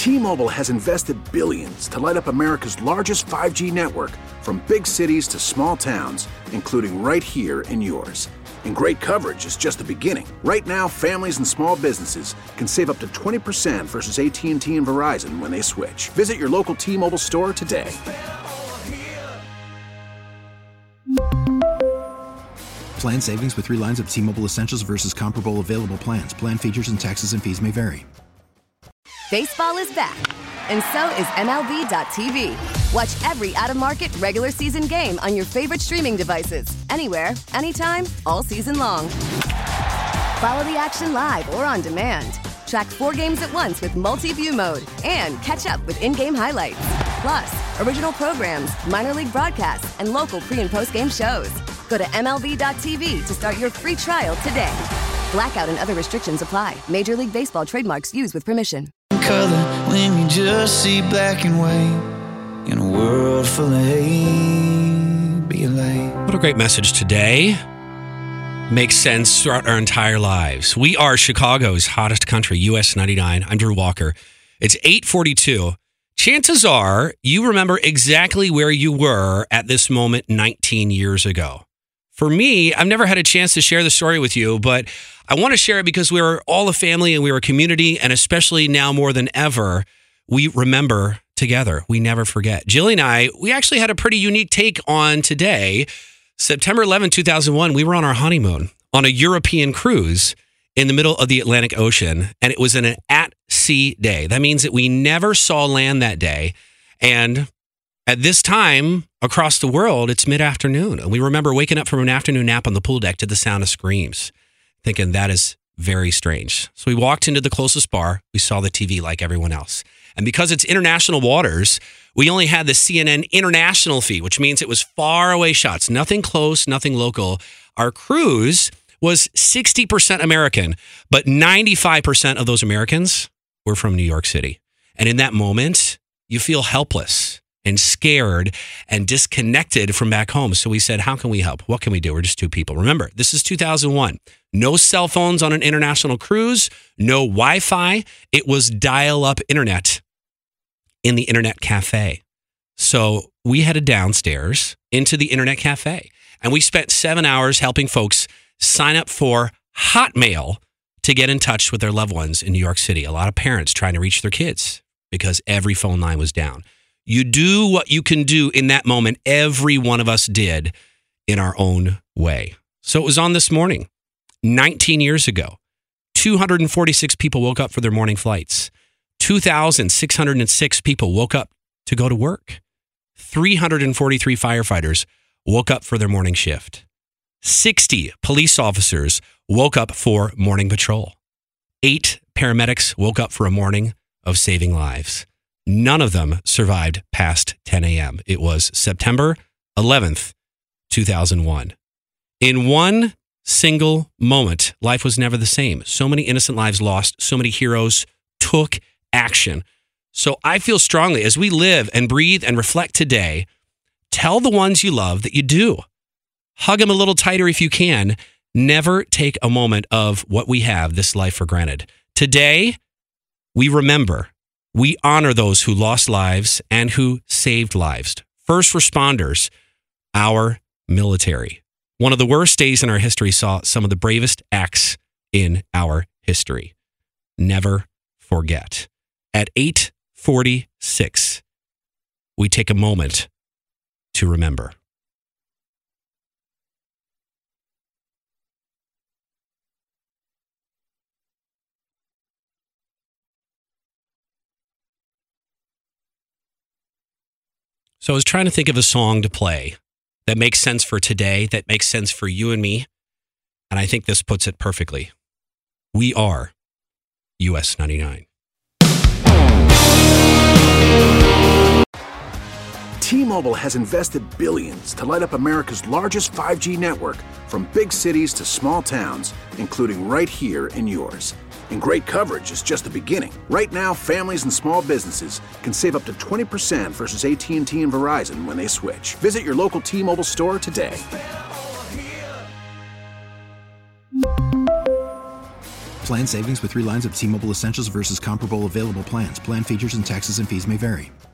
T-Mobile has invested billions to light up America's largest 5G network, from big cities to small towns, including right here in yours. And great coverage is just the beginning. Right now, families and small businesses can save up to 20% versus AT&T and Verizon when they switch. Visit your local T-Mobile store today. Plan savings with 3 lines of T-Mobile Essentials versus comparable available plans. Plan features and taxes and fees may vary. Baseball is back, and so is MLB.tv. Watch every out-of-market regular season game on your favorite streaming devices, anywhere, anytime, all season long. Follow the action live or on demand. Track 4 games at once with multi-view mode and catch up with in-game highlights. Plus, original programs, minor league broadcasts, and local pre- and post-game shows. Go to MLB.tv to start your free trial today. Blackout and other restrictions apply. Major League Baseball trademarks used with permission. Color when you just see black and white in a world full of hate. Be a light. What a great message today. Makes sense throughout our entire lives. We are Chicago's hottest country, US 99. I'm Drew Walker. It's 8:42. Chances are you remember exactly where you were at this moment 19 years ago. For me, I've never had a chance to share the story with you, but I want to share it because we're all a family and we're a community, and especially now more than ever, we remember together. We never forget. Jilly and I, we actually had a pretty unique take on today. September 11, 2001, we were on our honeymoon on a European cruise in the middle of the Atlantic Ocean, and it was an at-sea day. That means that we never saw land that day, and at this time, across the world, it's mid-afternoon. And we remember waking up from an afternoon nap on the pool deck to the sound of screams, thinking that is very strange. So we walked into the closest bar. We saw the TV like everyone else. And because it's international waters, we only had the CNN international feed, which means it was far away shots, nothing close, nothing local. Our cruise was 60% American, but 95% of those Americans were from New York City. And in that moment, you feel helpless and scared and disconnected from back home. So we said, how can we help? What can we do? We're just 2 people. Remember, this is 2001. No cell phones on an international cruise, no Wi-Fi. It was dial-up internet in the internet cafe. So we headed downstairs into the internet cafe, and we spent 7 hours helping folks sign up for Hotmail to get in touch with their loved ones in New York City. A lot of parents trying to reach their kids because every phone line was down. You do what you can do in that moment. Every one of us did in our own way. So it was on this morning, 19 years ago. 246 people woke up for their morning flights. 2,606 people woke up to go to work. 343 firefighters woke up for their morning shift. 60 police officers woke up for morning patrol. 8 paramedics woke up for a morning of saving lives. None of them survived past 10 a.m. It was September 11th, 2001. In one single moment, life was never the same. So many innocent lives lost. So many heroes took action. So I feel strongly as we live and breathe and reflect today, tell the ones you love that you do. Hug them a little tighter if you can. Never take a moment of what we have, this life, for granted. Today, we remember. We honor those who lost lives and who saved lives. First responders, our military. One of the worst days in our history saw some of the bravest acts in our history. Never forget. At 8:46, we take a moment to remember. So I was trying to think of a song to play that makes sense for today, that makes sense for you and me. And I think this puts it perfectly. We are US 99. T-Mobile has invested billions to light up America's largest 5G network, from big cities to small towns, including right here in yours. And great coverage is just the beginning. Right now, families and small businesses can save up to 20% versus AT&T and Verizon when they switch. Visit your local T-Mobile store today. Plan savings with 3 lines of T-Mobile Essentials versus comparable available plans. Plan features and taxes and fees may vary.